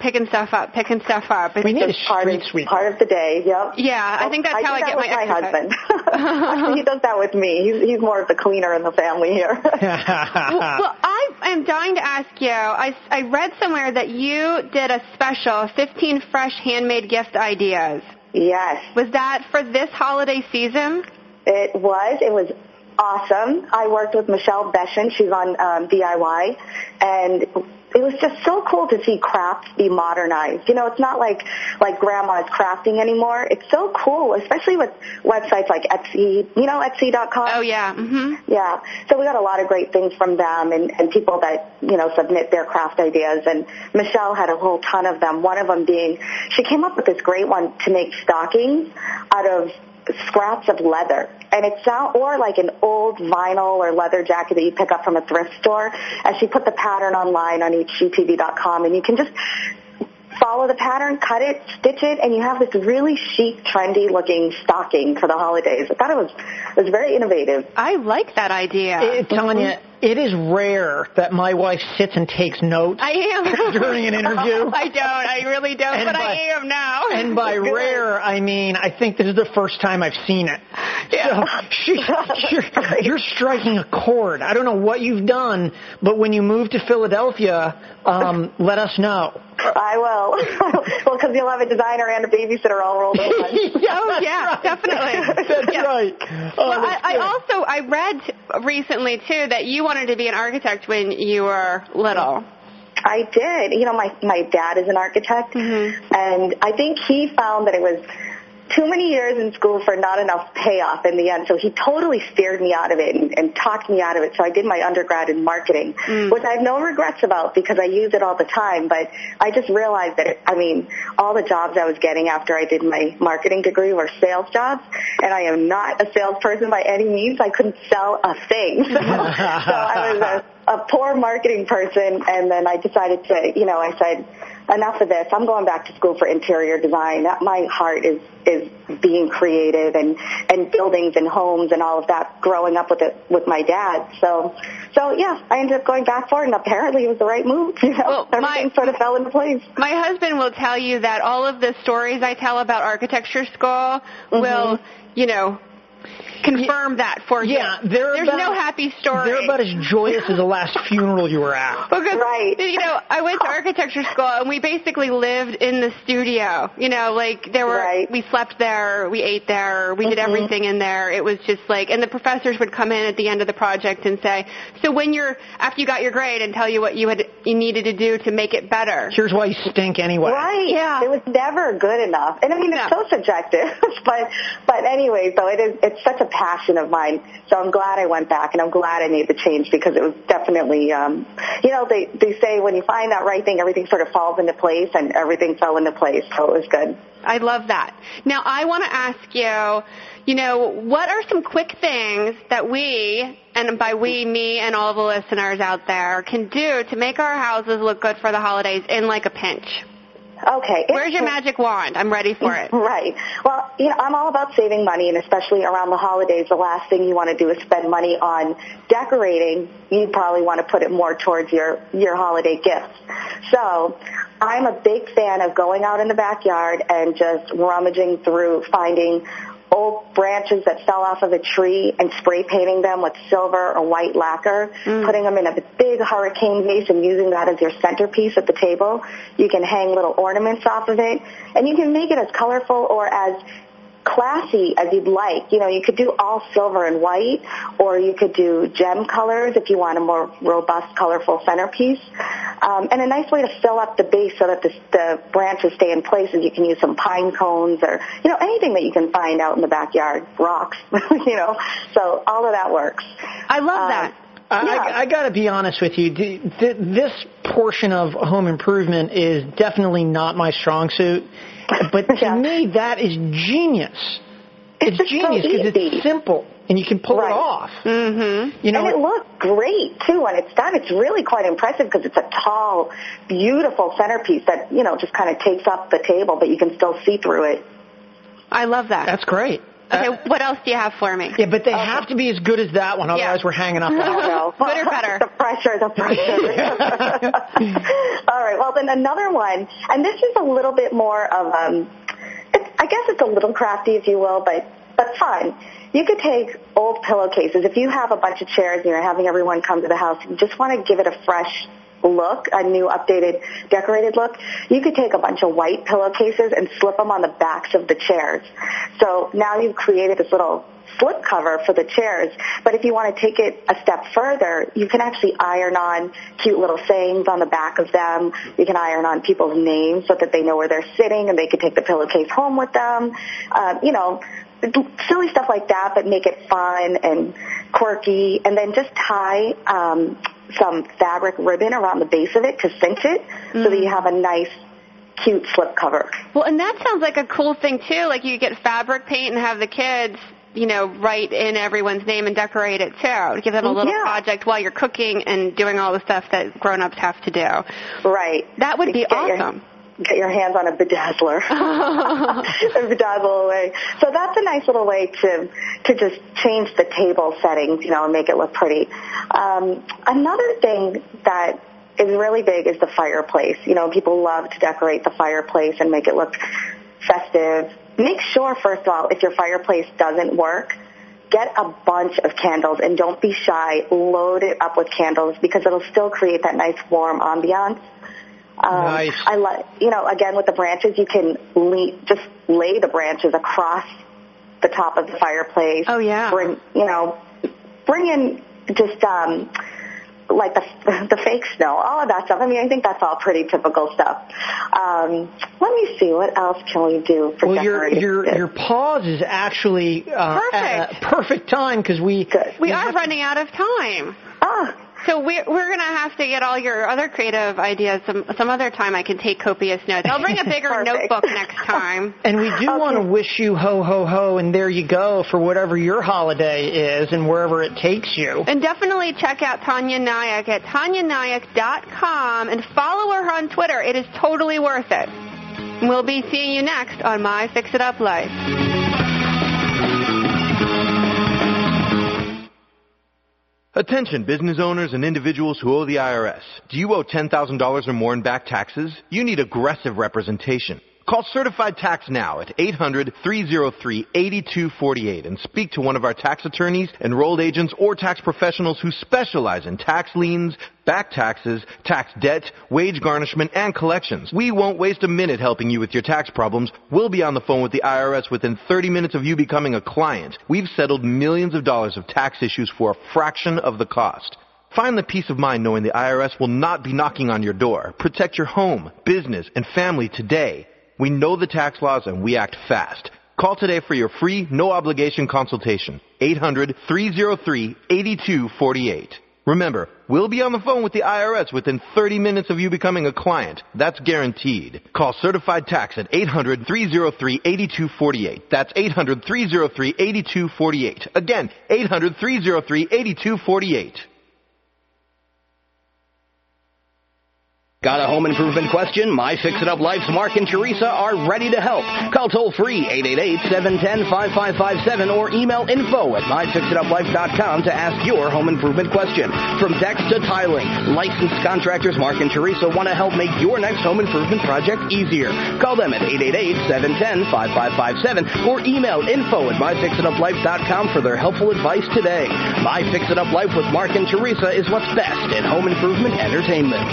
We need a street sweep. Part of the day, yep. Yeah, I think that's how I get my husband. Actually, he does that with me. He's more of the cleaner in the family here. Well, I am dying to ask you, I read somewhere that you did a special, 15 fresh handmade gift ideas. Yes. Was that for this holiday season? It was. It was awesome. I worked with Michelle Beshin. She's on DIY, and it was just so cool to see crafts be modernized. It's not like grandma's crafting anymore. It's so cool, especially with websites like Etsy, Etsy.com. Oh, yeah. Mm-hmm. Yeah. So we got a lot of great things from them and people that, submit their craft ideas. And Michelle had a whole ton of them. One of them being, she came up with this great one to make stockings out of scraps of leather, and or like an old vinyl or leather jacket that you pick up from a thrift store. And she put the pattern online on HGTV.com, and you can just follow the pattern, cut it, stitch it, and you have this really chic, trendy-looking stocking for the holidays. I thought it was very innovative. I like that idea. Tanya, it is rare that my wife sits and takes notes during an interview. I don't. I really don't, but I am now. And by rare, I mean I think this is the first time I've seen it. Yeah. So you're striking a chord. I don't know what you've done, but when you move to Philadelphia, let us know. I will. Well, because you'll have a designer and a babysitter all rolled in one. Definitely. That's right. I read recently, too, that you wanted to be an architect when you were little. I did. My dad is an architect, and I think he found that it was too many years in school for not enough payoff in the end. So he totally steered me out of it and talked me out of it. So I did my undergrad in marketing, which I have no regrets about because I use it all the time. But I just realized that, all the jobs I was getting after I did my marketing degree were sales jobs. And I am not a salesperson by any means. I couldn't sell a thing. So I was a poor marketing person. And then I decided to, I said, enough of this. I'm going back to school for interior design. My heart is being creative and buildings and homes and all of that, growing up with my dad. So yeah, I ended up going back for it, and apparently it was the right move. Well, everything sort of fell into place. My husband will tell you that all of the stories I tell about architecture school will, confirm that for you. Yeah, there's no happy story. They're about as joyous as the last funeral you were at. Because, I went to architecture school, and we basically lived in the studio. We slept there, we ate there, we did everything in there. It was just and the professors would come in at the end of the project and say, so after you got your grade, and tell you what you needed to do to make it better. Here's why you stink anyway. Right. Yeah. It was never good enough. And it's so subjective. but anyway, so it's such a passion of mine. So I'm glad I went back, and I'm glad I made the change because it was definitely, they say when you find that right thing, everything sort of falls into place, and everything fell into place. So it was good. I love that. Now, I want to ask you, what are some quick things that we, and by we, me, and all the listeners out there, can do to make our houses look good for the holidays in like a pinch? Okay. Where's your magic wand? I'm ready for it. Right. Well, I'm all about saving money, and especially around the holidays, the last thing you want to do is spend money on decorating. You probably want to put it more towards your holiday gifts. So I'm a big fan of going out in the backyard and just rummaging through, finding old branches that fell off of a tree and spray painting them with silver or white lacquer, putting them in a big hurricane vase and using that as your centerpiece at the table. You can hang little ornaments off of it, and you can make it as colorful or as classy as you'd like. You could do all silver and white, or you could do gem colors if you want a more robust, colorful centerpiece. And a nice way to fill up the base so that the branches stay in place is you can use some pine cones or, anything that you can find out in the backyard, rocks, so all of that works. I love that. I got to be honest with you. This portion of home improvement is definitely not my strong suit. But to me, that is genius. It's genius because it's simple and you can pull it off. Mm-hmm. And it looks great too when it's done. It's really quite impressive because it's a tall, beautiful centerpiece that just kind of takes up the table, but you can still see through it. I love that. That's great. Okay, what else do you have for me? Yeah, but they have to be as good as that one, otherwise we're hanging up on it. Good or better? The pressure. All right, well, then another one, and this is a little bit more of, I guess it's a little crafty, if you will, but fun. You could take old pillowcases. If you have a bunch of chairs and you're having everyone come to the house, you just want to give it a fresh look, a new updated decorated look, you could take a bunch of white pillowcases and slip them on the backs of the chairs. So now you've created this little slip cover for the chairs. But if you want to take it a step further, you can actually iron on cute little sayings on the back of them. You can iron on people's names so that they know where they're sitting and they can take the pillowcase home with them. Silly stuff like that, but make it fun and quirky. And then just tie some fabric ribbon around the base of it to cinch it so that you have a nice, cute slip cover. Well, and that sounds like a cool thing, too. Like you get fabric paint and have the kids, write in everyone's name and decorate it, too. Give them a little project while you're cooking and doing all the stuff that grown-ups have to do. Right. That would be awesome. Get your hands on a bedazzler and bedazzle away. So that's a nice little way to just change the table settings, and make it look pretty. Another thing that is really big is the fireplace. People love to decorate the fireplace and make it look festive. Make sure, first of all, if your fireplace doesn't work, get a bunch of candles and don't be shy. Load it up with candles because it'll still create that nice warm ambiance. Nice. I like, again, with the branches, you can just lay the branches across the top of the fireplace. Oh, yeah. Bring in just, like the fake snow, all of that stuff. I think that's all pretty typical stuff. Let me see, what else can we do for decorating? Your pause is actually perfect. Perfect time because we are running out of time. So we're going to have to get all your other creative ideas some other time. I can take copious notes. I'll bring a bigger notebook next time. And we do want to wish you ho, ho, ho, and there you go for whatever your holiday is and wherever it takes you. And definitely check out Tanya Nayek at TanyaNayek.com and follow her on Twitter. It is totally worth it. And we'll be seeing you next on My Fix It Up Life. Attention business owners and individuals who owe the IRS. Do you owe $10,000 or more in back taxes? You need aggressive representation. Call Certified Tax now at 800-303-8248 and speak to one of our tax attorneys, enrolled agents, or tax professionals who specialize in tax liens, back taxes, tax debt, wage garnishment, and collections. We won't waste a minute helping you with your tax problems. We'll be on the phone with the IRS within 30 minutes of you becoming a client. We've settled millions of dollars of tax issues for a fraction of the cost. Find the peace of mind knowing the IRS will not be knocking on your door. Protect your home, business, and family today. We know the tax laws and we act fast. Call today for your free, no-obligation consultation. 800-303-8248. Remember, we'll be on the phone with the IRS within 30 minutes of you becoming a client. That's guaranteed. Call Certified Tax at 800-303-8248. That's 800-303-8248. Again, 800-303-8248. Got a home improvement question? My Fix It Up Life's Mark and Teresa are ready to help. Call toll-free 888-710-5557 or email info@myfixituplife.com to ask your home improvement question. From decks to tiling, licensed contractors Mark and Teresa want to help make your next home improvement project easier. Call them at 888-710-5557 or email info@myfixituplife.com for their helpful advice today. My Fix It Up Life with Mark and Teresa is what's best in home improvement entertainment.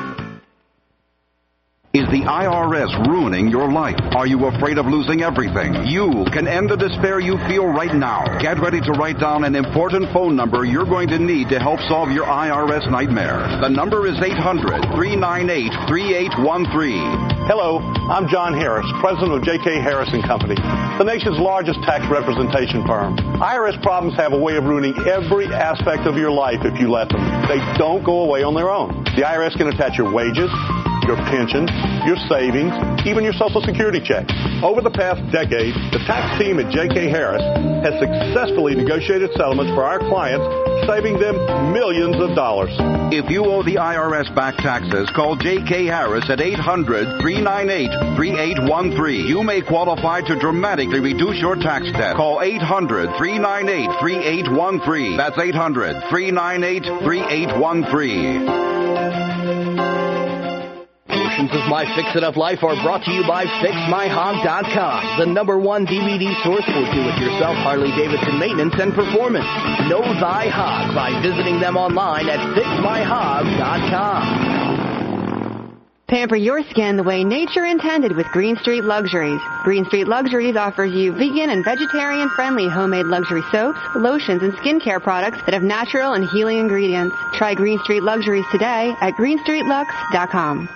Is the IRS ruining your life? Are you afraid of losing everything? You can end the despair you feel right now. Get ready to write down an important phone number you're going to need to help solve your IRS nightmare. The number is 800-398-3813. Hello, I'm John Harris, president of J.K. Harris & Company, the nation's largest tax representation firm. IRS problems have a way of ruining every aspect of your life if you let them. They don't go away on their own. The IRS can attach your wages, your pension, your savings, even your Social Security check. Over the past decade, the tax team at J.K. Harris has successfully negotiated settlements for our clients, saving them millions of dollars. If you owe the IRS back taxes, call J.K. Harris at 800-398-3813. You may qualify to dramatically reduce your tax debt. Call 800-398-3813. That's 800-398-3813. Portions of My Fix It Up Life are brought to you by FixMyHog.com, the #1 DVD source for do-it-yourself Harley-Davidson maintenance and performance. Know thy hog by visiting them online at FixMyHog.com. Pamper your skin the way nature intended with Green Street Luxuries. Green Street Luxuries offers you vegan and vegetarian-friendly homemade luxury soaps, lotions, and skincare products that have natural and healing ingredients. Try Green Street Luxuries today at greenstreetlux.com.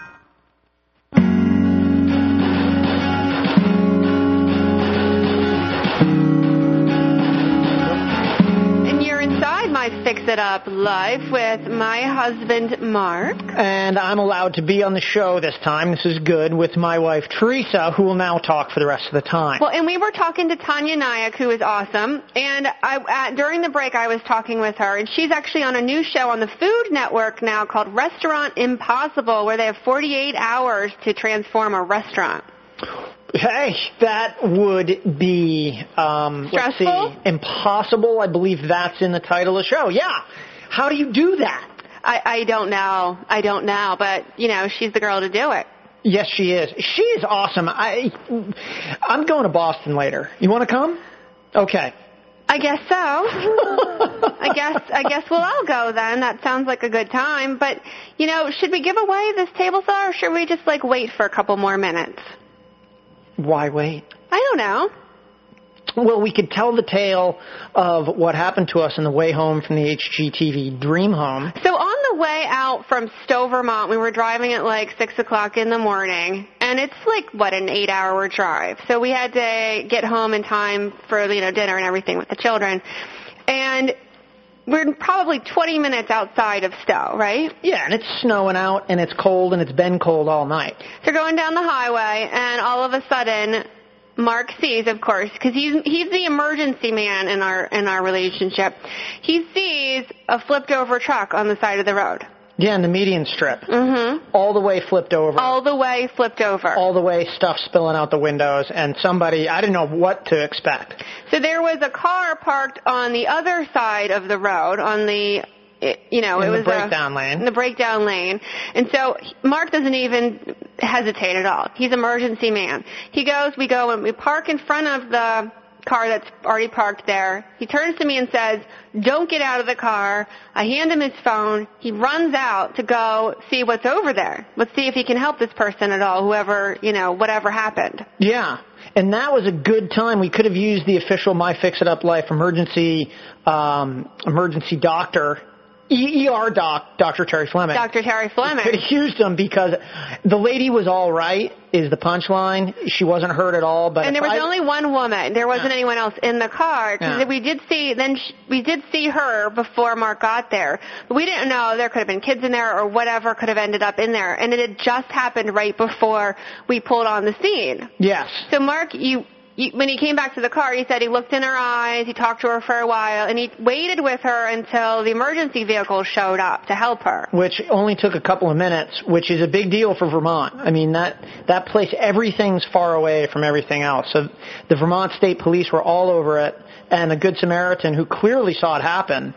My Fix It Up Life with my husband, Mark. And I'm allowed to be on the show this time. This is good, with my wife, Teresa, who will now talk for the rest of the time. Well, and we were talking to Tanya Nyack, who is awesome. And during the break, I was talking with her, and she's actually on a new show on the Food Network now called Restaurant Impossible, where they have 48 hours to transform a restaurant. Hey, that would be, stressful? Impossible. I believe that's in the title of the show. Yeah. How do you do that? I don't know. But, she's the girl to do it. Yes, she is. She is awesome. I'm going to Boston later. You want to come? Okay. I guess so. I guess we'll all go then. That sounds like a good time. But, should we give away this table saw, or should we just, wait for a couple more minutes? Why wait? I don't know. Well, we could tell the tale of what happened to us on the way home from the HGTV Dream Home. So on the way out from Stowe, Vermont, we were driving at 6 o'clock in the morning, and it's an 8-hour drive. So we had to get home in time for, dinner and everything with the children. And we're probably 20 minutes outside of Stowe, right? Yeah, and it's snowing out, and it's cold, and it's been cold all night. So going down the highway, and all of a sudden, Mark sees, of course, because he's the emergency man in our relationship. He sees a flipped over truck on the side of the road. Yeah, in the median strip. Mm-hmm. All the way flipped over. All the way flipped over. All the way stuff spilling out the windows, and somebody, I didn't know what to expect. So there was a car parked on the other side of the road, on the, it was the breakdown lane. In the breakdown lane. And so Mark doesn't even hesitate at all. He's emergency man. We go and we park in front of the car that's already parked there. He turns to me and says, "Don't get out of the car." I hand him his phone. He runs out to go see what's over there. Let's see if he can help this person at all, whoever, whatever happened. Yeah. And that was a good time. We could have used the official My Fix It Up Life emergency doctor, ER doc, Dr. Terry Fleming. Dr. Terry Fleming. Could have used him because the lady was all right, is the punchline. She wasn't hurt at all. But and there was only one woman. There wasn't anyone else in the car. Because we did see her before Mark got there. But we didn't know there could have been kids in there or whatever could have ended up in there. And it had just happened right before we pulled on the scene. Yes. So Mark, you when he came back to the car, he said he looked in her eyes, he talked to her for a while, and he waited with her until the emergency vehicle showed up to help her. Which only took a couple of minutes, which is a big deal for Vermont. I mean, that place, everything's far away from everything else. So the Vermont State Police were all over it, and the Good Samaritan, who clearly saw it happen,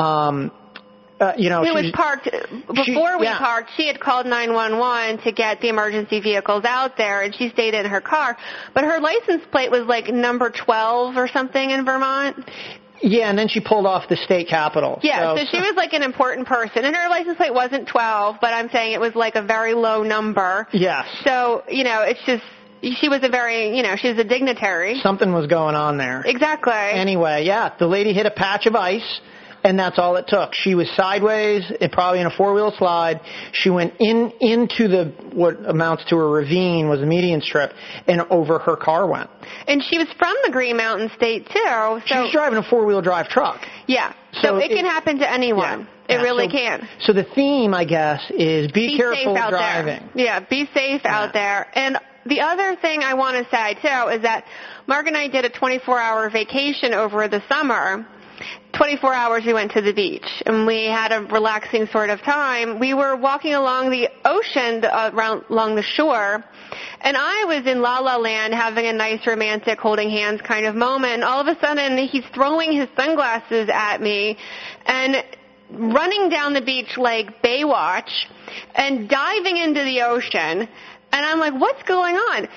It was parked before we parked. She had called 911 to get the emergency vehicles out there, and she stayed in her car. But her license plate was like number 12 or something in Vermont. Yeah, and then she pulled off the state capitol. Yeah, so she was like an important person, and her license plate wasn't 12, but I'm saying it was like a very low number. Yes. So it's just. She was she's a dignitary. Something was going on there. Exactly. Anyway, the lady hit a patch of ice, and that's all it took. She was sideways, probably in a four-wheel slide. She went into what amounts to a ravine, was a median strip, and over her car went. And she was from the Green Mountain State, too. So she was driving a four-wheel drive truck. Yeah. So it can happen to anyone. Yeah. It really can. So the theme, I guess, is be careful driving. There. Yeah, be safe out there. And the other thing I want to say, too, is that Mark and I did a 24-hour vacation over the summer. 24 hours we went to the beach, and we had a relaxing sort of time. We were walking along the ocean, along the shore, and I was in La La Land having a nice romantic holding hands kind of moment. And all of a sudden, he's throwing his sunglasses at me and running down the beach like Baywatch and diving into the ocean. And I'm like, what's going on?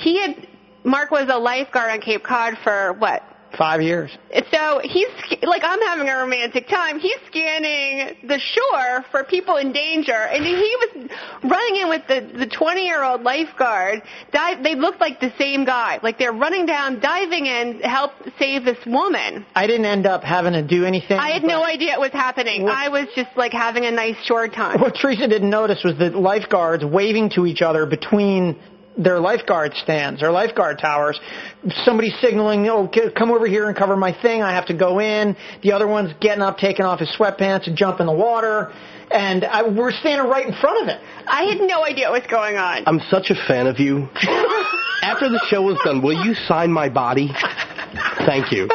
Mark was a lifeguard on Cape Cod for, 5 years. So he's, I'm having a romantic time. He's scanning the shore for people in danger, and he was running in with the 20-year-old lifeguard. They looked like the same guy. Like they're running down, diving in to help save this woman. I didn't end up having to do anything. I had no idea it was happening. I was just having a nice shore time. What Teresa didn't notice was the lifeguards waving to each other between their lifeguard stands, their lifeguard towers. Somebody's signaling, come over here and cover my thing. I have to go in. The other one's getting up, taking off his sweatpants and jump in the water. And we're standing right in front of it. I had no idea what was going on. I'm such a fan of you. After the show is done, will you sign my body? Thank you.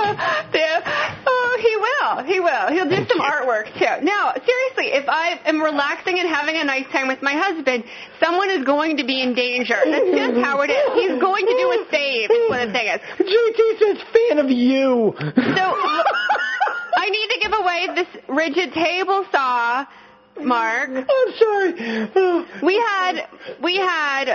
He will. He'll do some artwork, too. Now, seriously, if I am relaxing and having a nice time with my husband, someone is going to be in danger. That's just how it is. He's going to do a save, is what the thing is. JT says fan of you. So, I need to give away this rigid table saw, Mark. I'm sorry. We had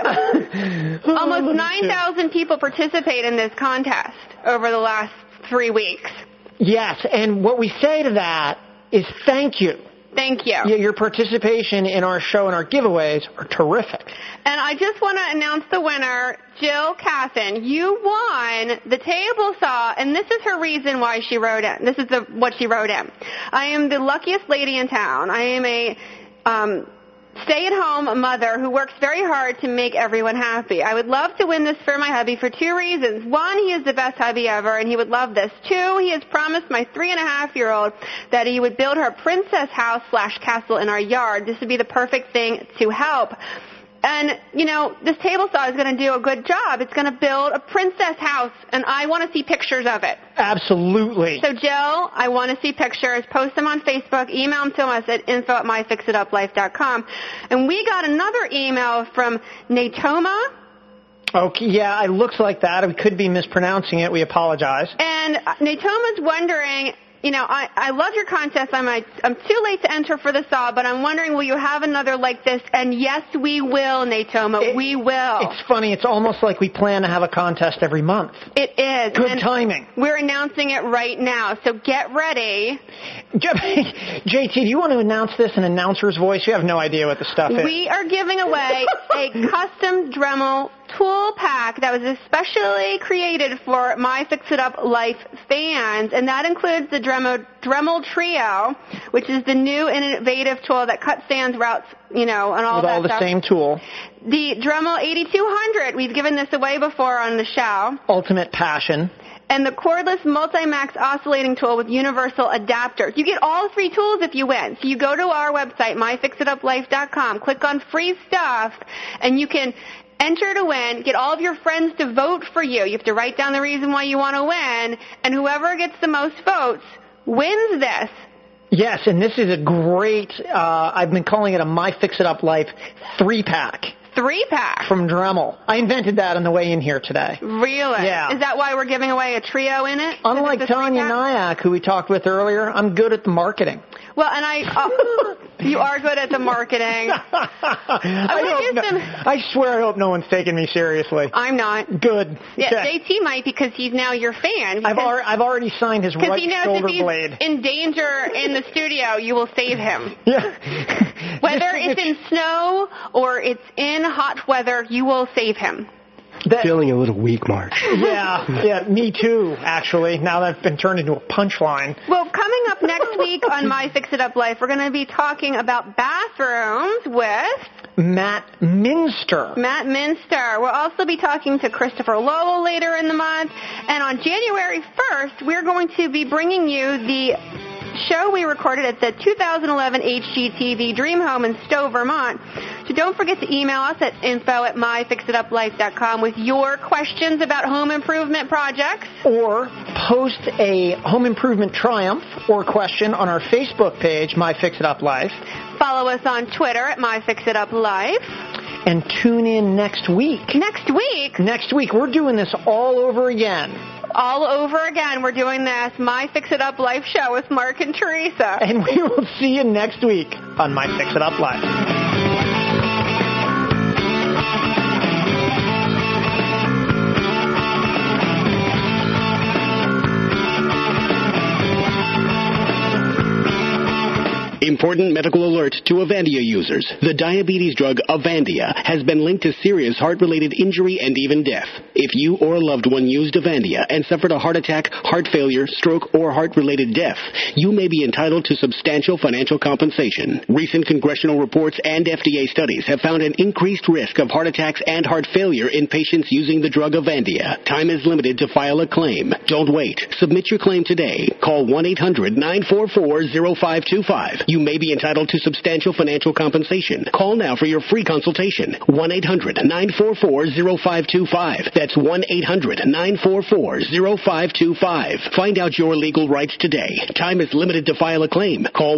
almost 9,000 people participate in this contest over the last 3 weeks. Yes, and what we say to that is thank you. Thank you. Yeah, your participation in our show and our giveaways are terrific. And I just want to announce the winner, Jill Casson. You won the table saw, and this is her reason why she wrote in. This is what she wrote in. I am the luckiest lady in town. I am a stay-at-home mother who works very hard to make everyone happy. I would love to win this for my hubby for 2 reasons. 1, he is the best hubby ever, and he would love this. 2, he has promised my 3.5-year-old that he would build her princess house/castle in our yard. This would be the perfect thing to help. And, this table saw is going to do a good job. It's going to build a princess house, and I want to see pictures of it. Absolutely. So, Jill, I want to see pictures. Post them on Facebook. Email them to us at info@myfixituplife.com. And we got another email from Natoma. Okay, yeah, it looks like that. We could be mispronouncing it. We apologize. And Natoma's wondering, I love your contest. I'm too late to enter for the saw, but I'm wondering, will you have another like this? And yes, we will, Natoma. We will. It's funny. It's almost like we plan to have a contest every month. It is. Good timing. We're announcing it right now, so get ready. JT, do you want to announce this in announcer's voice? You have no idea what the stuff is. We are giving away a custom Dremel tool pack that was especially created for My Fix It Up Life fans, and that includes the Dremel Trio, which is the new innovative tool that cuts sands, routes, and all that stuff. With all the same tool. The Dremel 8200, we've given this away before on the show. Ultimate passion. And the cordless Multi-Max oscillating tool with universal adapters. You get all 3 tools if you win. So you go to our website, myfixituplife.com, click on free stuff, and you can Enter to win. Get all of your friends to vote for you. You have to write down the reason why you want to win, and whoever gets the most votes wins this. Yes, and this is a great, I've been calling it a My Fix It Up Life 3-pack. 3-pack? From Dremel. I invented that on the way in here today. Really? Yeah. Is that why we're giving away a trio in it? Unlike Tanya Nyack, who we talked with earlier, I'm good at the marketing. Well, and you are good at the marketing. I swear I hope no one's taking me seriously. I'm not. Good. Yeah, okay. JT might because he's now your fan. I've already signed his right shoulder blade. Because he knows if he's in danger in the studio, you will save him. Yeah. Whether it's in snow or it's in hot weather, you will save him. Feeling a little weak, Mark. Yeah, me too, actually, now that I've been turned into a punchline. Well, coming up next week on My Fix It Up Life, we're going to be talking about bathrooms with Matt Minster. We'll also be talking to Christopher Lowell later in the month. And on January 1st, we're going to be bringing you the show we recorded at the 2011 HGTV Dream Home in Stowe, Vermont. So don't forget to email us at info@myfixituplife.com with your questions about home improvement projects. Or post a home improvement triumph or question on our Facebook page, My Fix It Up Life. Follow us on Twitter at My Fix It Up Life. And tune in next week. Next week? Next week. We're doing this all over again. All over again. We're doing this My Fix It Up Life show with Mark and Teresa. And we will see you next week on My Fix It Up Life. Important medical alert to Avandia users. The diabetes drug Avandia has been linked to serious heart-related injury and even death. If you or a loved one used Avandia and suffered a heart attack, heart failure, stroke, or heart-related death, you may be entitled to substantial financial compensation. Recent congressional reports and FDA studies have found an increased risk of heart attacks and heart failure in patients using the drug Avandia. Time is limited to file a claim. Don't wait. Submit your claim today. Call 1-800-944-0525. You may be entitled to substantial financial compensation. Call now for your free consultation. 1-800-944-0525. That's 1-800-944-0525. Find out your legal rights today. Time is limited to file a claim. Call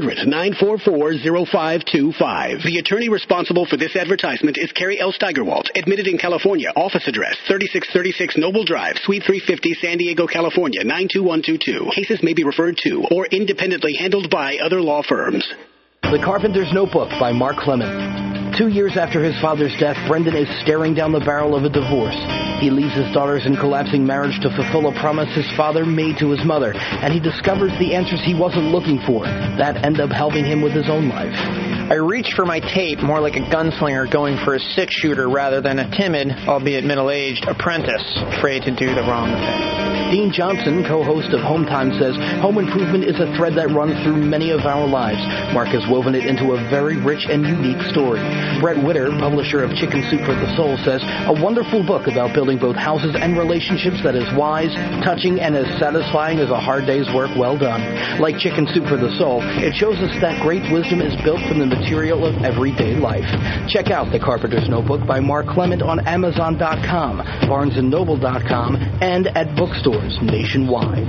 1-800-944-0525. The attorney responsible for this advertisement is Carrie L. Steigerwalt, admitted in California. Office address 3636 Noble Drive, Suite 350, San Diego, California, 92122. Cases may be referred to or independently handled by other law firms. The Carpenter's Notebook by Mark Clement. 2 years after his father's death, Brendan is staring down the barrel of a divorce. He leaves his daughters in collapsing marriage to fulfill a promise his father made to his mother, and he discovers the answers he wasn't looking for that end up helping him with his own life. I reached for my tape more like a gunslinger going for a six-shooter rather than a timid, albeit middle-aged, apprentice afraid to do the wrong thing. Dean Johnson, co-host of Home Time, says home improvement is a thread that runs through many of our lives. Mark has woven it into a very rich and unique story. Brett Witter, publisher of Chicken Soup for the Soul, says a wonderful book about building both houses and relationships that is wise, touching, and as satisfying as a hard day's work well done. Like Chicken Soup for the Soul, it shows us that great wisdom is built from the material of everyday life. Check out The Carpenter's Notebook by Mark Clement on Amazon.com, BarnesandNoble.com, and at bookstores nationwide.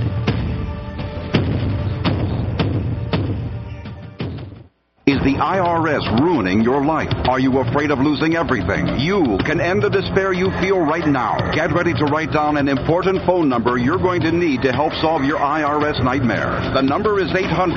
Is the IRS ruining your life? Are you afraid of losing everything? You can end the despair you feel right now. Get ready to write down an important phone number you're going to need to help solve your IRS nightmares. The number is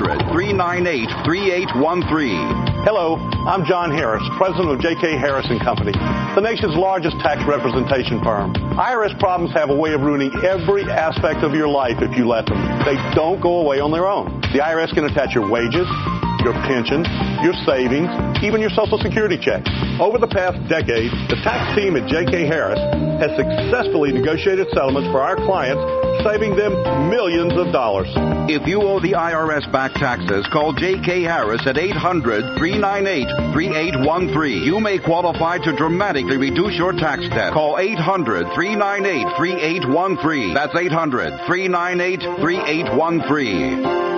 800-398-3813. Hello, I'm John Harris, president of J.K. Harris & Company, the nation's largest tax representation firm. IRS problems have a way of ruining every aspect of your life if you let them. They don't go away on their own. The IRS can attach your wages, your pension, your savings, even your Social Security check. Over the past decade, the tax team at J.K. Harris has successfully negotiated settlements for our clients, saving them millions of dollars. If you owe the IRS back taxes, call J.K. Harris at 800-398-3813. You may qualify to dramatically reduce your tax debt. Call 800-398-3813. That's 800-398-3813.